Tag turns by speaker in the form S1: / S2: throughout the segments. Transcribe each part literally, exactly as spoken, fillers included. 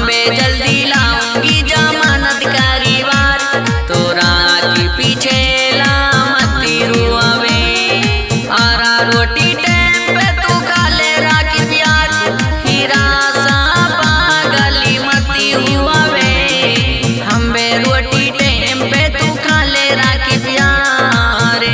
S1: हम्बे जल्दी लाऊंगी जमानत कारी वार, तोरा के पीछे लामती रुआवे। आरा रोटी टाइम पे तू खा ले राखी प्यार, हीरा सा पागली मती हुआवे। हम्बे रोटी टाइम पे तू खा ले राखी प्यार,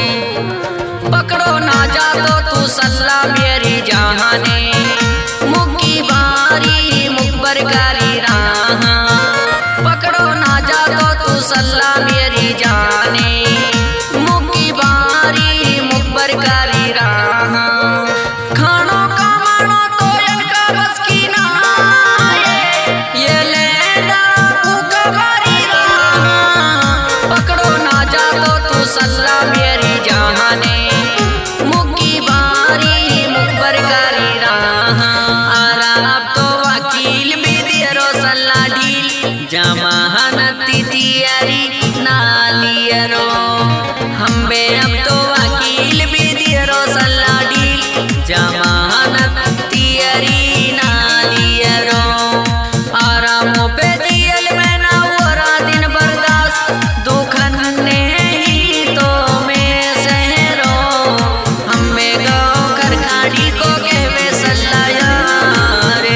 S1: पकड़ो ना जा तो तू सल्ला मेरी जहाने, मुक्की बारी मुखबर कारी राह। पकड़ो ना जा तो तू सल्ला मेरी जाने, मुक्की बारी मुखबर कारी राह। खानो कमानो तो इनका बस की ना, ये लेना भूखा बारी राह। पकड़ो ना जा तो तू सल्ला मेरी जहाने, मुक्की बारी मुखबर कारी राह। आरा अब तो वकील भी दियरो सल्ला ढील, जमानती तियारी नालियरो। हम्बे अब तो वकील भी दियरो सल्ला ढील, जमानत तियारी नालियरो। आरा मोपे दियल में ना वरा दिन बर्दाश्त, दुखन ने ही तो में सहरो। हम्बे गाँव खरखाड़ी को कहवे सल्ला यारे,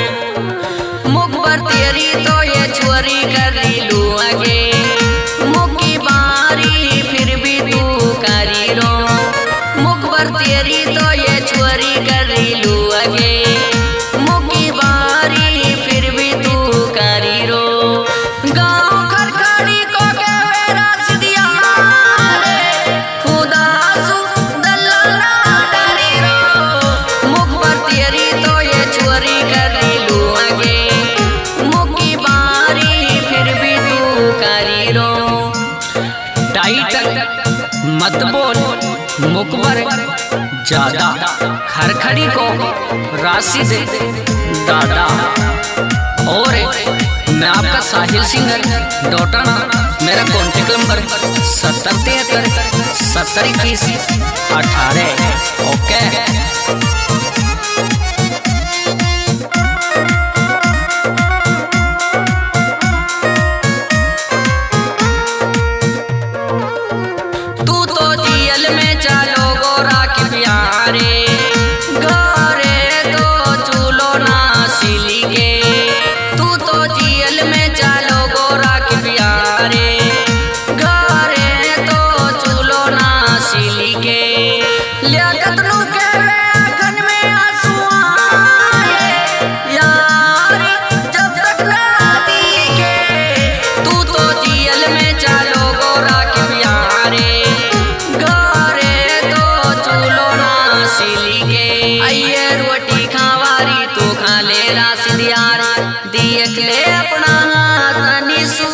S1: मुखबर तेरी तो ये छोरी कर लू आगे, मुक्की बारी फिर भी तू करी रो। मुखबर तेरी तो ये छोरी कर लू आगे, मुक्की बारी फिर भी तू करी रो। गाँव खरखाड़ी को कहवे रासिदिया रे, खुदा सु दल्ला डरी रो। मुखबर तेरी तो ये छोरी कर लू आगे, मुक्की बारी फिर भी तू करी रो। टाइटल मत बोल मुखबर ज्यादा, खरखड़ी को राशिद दादा। और मैं आपका साहिल सिंगर डोटाना, मेरा कॉन्टेक्ट नंबर सत्तर तिहत्तर सत्तर इक्कीस अठारह। ओके तू तो जियल में चालो गोरा के प्यारे, घरे तो चूलो ना सिली के। तू तो जियल में चालो गोरा के प्यारे, घरे तो चूलो ना सिली के। लियाकत नु कहवे आँखन में आंसू आए, यार जब तक ना दिखे। तू तो जियल में चालो गोरा के प्यारे, घरे तो चूलो ना सिली के। आइए रोटी खावारी तू खा ले राशिद यार, दियक ले अपना हाथ निसू।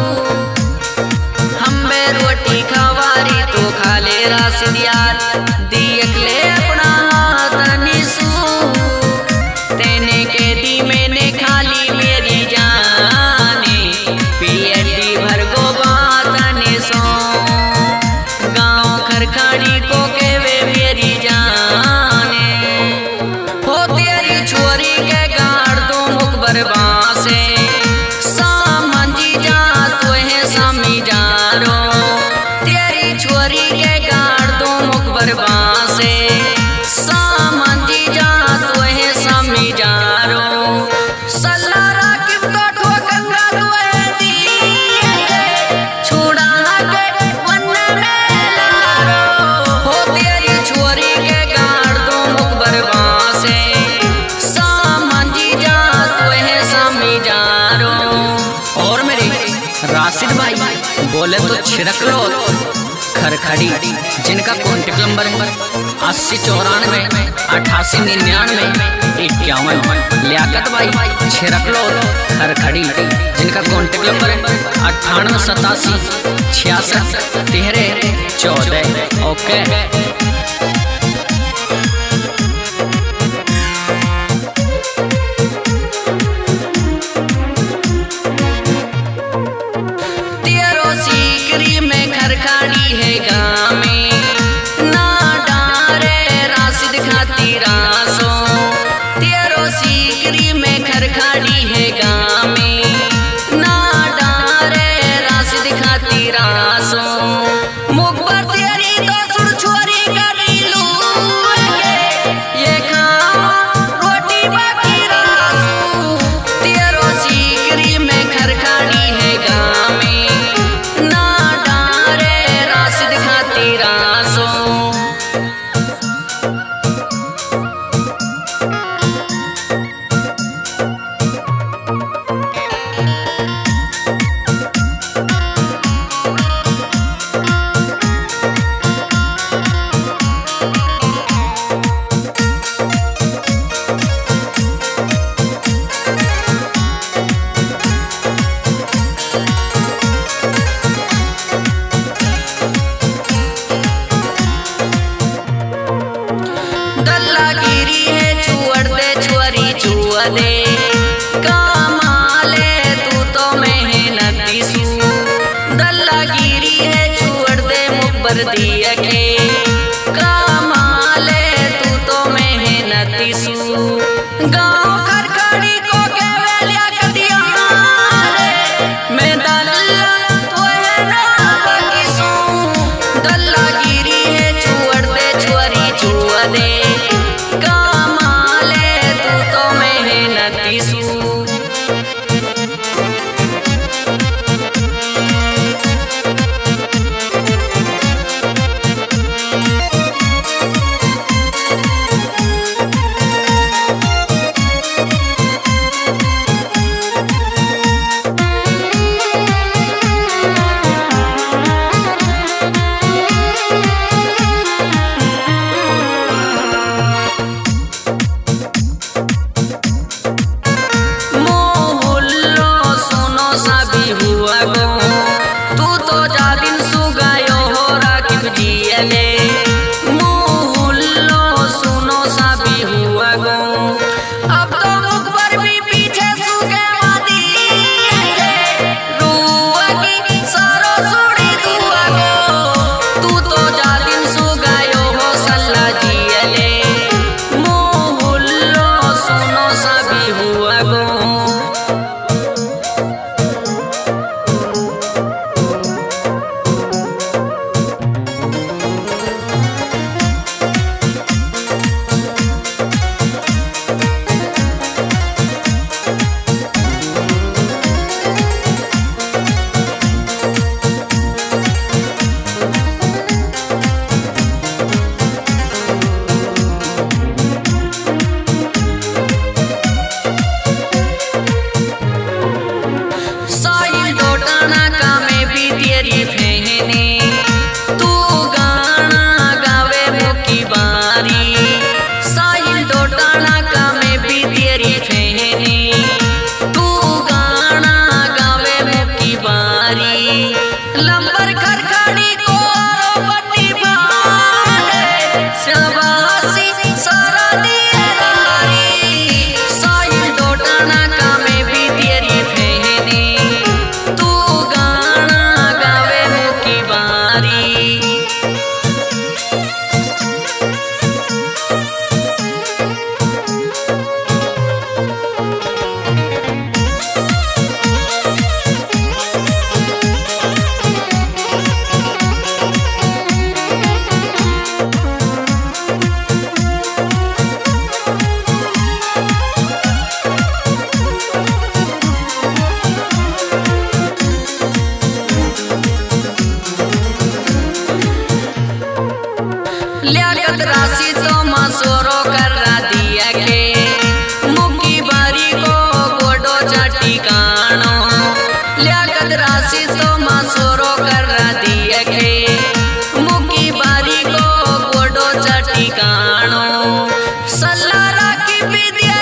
S1: हम्बे रोटी खावारी तू खा ले राशिद यार, दियक ले अपना हाथ निसू। तेने के दी मैंने खाली मेरी जाने, पीएडी भर गो बात निसो। गाँव खरखाड़ी को कहवे मेरी जाने, हो तेरी छोरी के गाड़ दो मुखबर बासे। सामंजी जा तो है सामी जा रो, तेरी छोरी के गाड़ दो मुखबर बासे। सामंजी जा तो है सामी जा रो, सल्ला राकिब तो ठोकंगा तो है दिए, छुड़ा के वन में लारो। हो तेरी छोरी के गाड़ दो मुखबर बासे, सामंजी जा तो है सामी जा रो। और मेरे राशिद भाई बोले तो छिड़क लो खरखड़ी, जिनका कॉन्टेक्ट नंबर अस्सी चौरानवे अठासी निन्यानवे इक्यावन। लियाकत भाई छिड़क लो खरखड़ी, जिनका कॉन्टेक्ट नंबर अट्ठानवे सतासी छियासठ तेरह चौदह। ओके तेरो सीकरी में खरखाड़ी है गाँव में, ना डारे राशिद खाती रासो। तेरो सीकरी में खरखाड़ी है गाँव ऊपर दिए के कमाले तू तो मेहनती सू गाँव खरखड़ी को केवलिया कदिया रे मैं दल्ला तो है ना बाकी सू दल्ला गिरी है छुअर दे छुअरी छुआ दे कमाले तू तो मेहनती सू लंबर खरखड़ी को बट्टी भाड़े शाबाशी सारा दिए रारी साहिल डोटाना का में भी तेरी फहने तू गाना गावे मुकी बारी लियाकत राशि तो मसोरो कर दिया के मुकी बारी को गोडो चाटी कानो लियाकत राशि तो मसोरो कर दिया के मुकी बारी को गोडो चाटी कानो सल्लारा की विद्या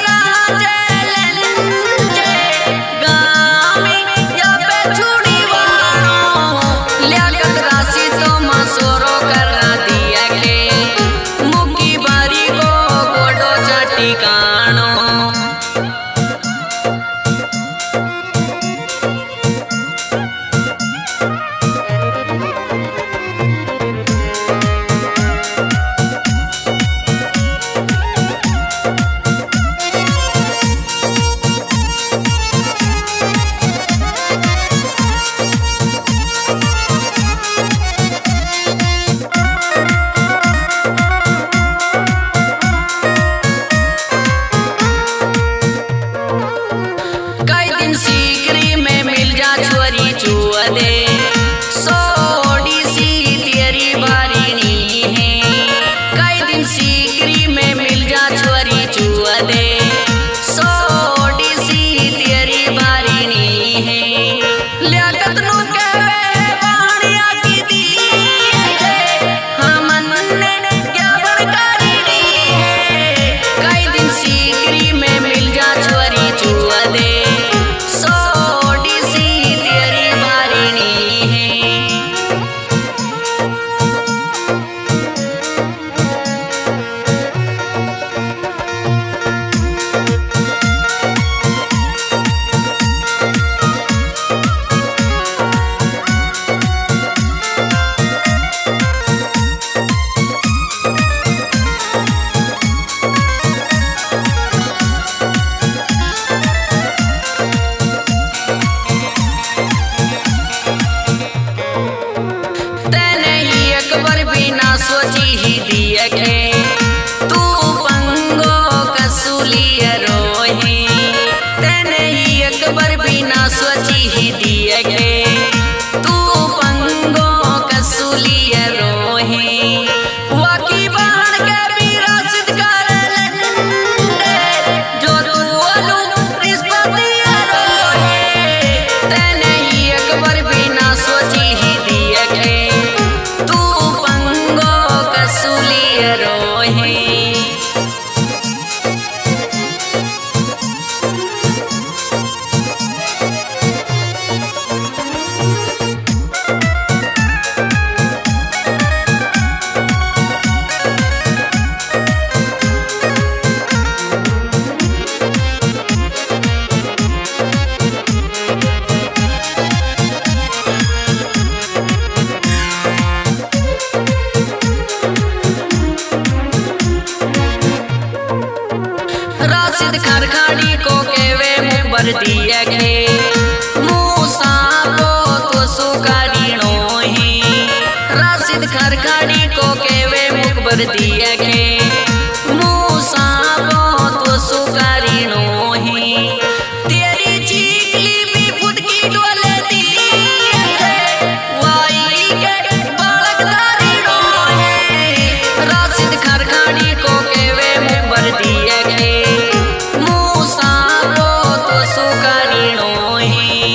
S1: राशिद खरखड़ी को केवे मुखबर दिए खे मूसा को तो सुकारीणो ही राशिद खरखड़ी को केवे मुखबर दिए खे